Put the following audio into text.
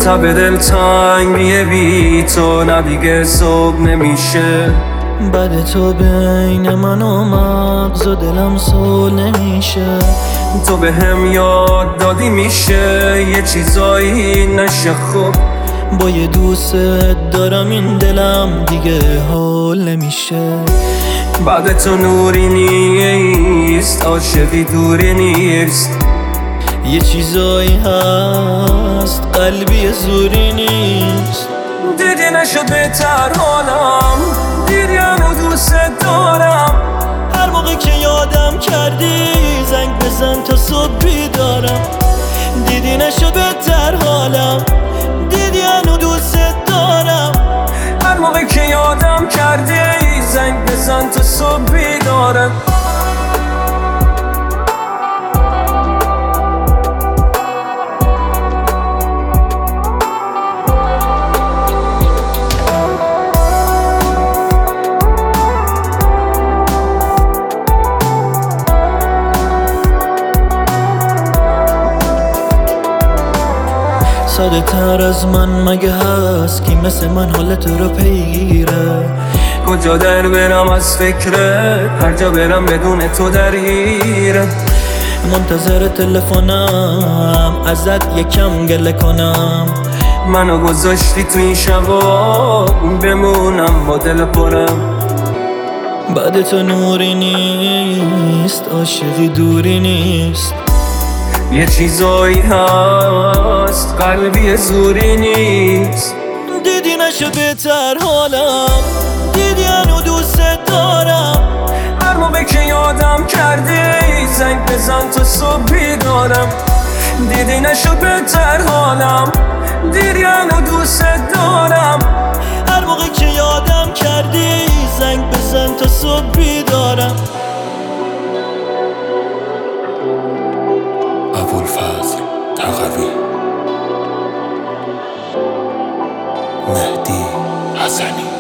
تب دل تنگیه بی تو نه دیگه صبح نمیشه. بعد تو بین من و مغز و دلم صلح نمیشه. تو به هم یاد دادی میشه یه چیزایی نشه خوب. با یه دوست دارم این دلم دیگه حال نمیشه. بعد تو نوری نیست، عاشقی دوری نیست. یه چیزایی هست قلبی زوری نیست. دیدی نشد بهتر حالم، دیدی هنو دوست دارم. هر موقع که یادم کردی زنگ بزن تا صبح بیدارم. دیدی نشد بهتر حالم، دیدی هنو دوست دارم. هر موقع که یادم کردی زنگ بزن تا صبح بیدارم. ساده تر از من مگه هست کی مثل من حالت رو پیگیره؟ کجا در برم از فکرت، هر جا برم بدون تو درگیره. منتظر تلفنم ازت یکم گله کنم. منو گذاشتی تو این شبا بمونم با دل پرم. بعد تو نوری نیست، عاشقی دوری نیست. یه چیزایی هست قلبی زوری نیست. دیدی نشد بهتر حالم، دیدی هنو دوست دارم. هر موقع که یادم کردی زنگ بزن تا صبح بیدارم. دیدی نشد بهتر حالم، دیدی هنو دوست دارم. هر موقع که یادم کردی زنگ بزن تا صبح بیدارم. ابوالفضل تقوی، مهدی حسنی.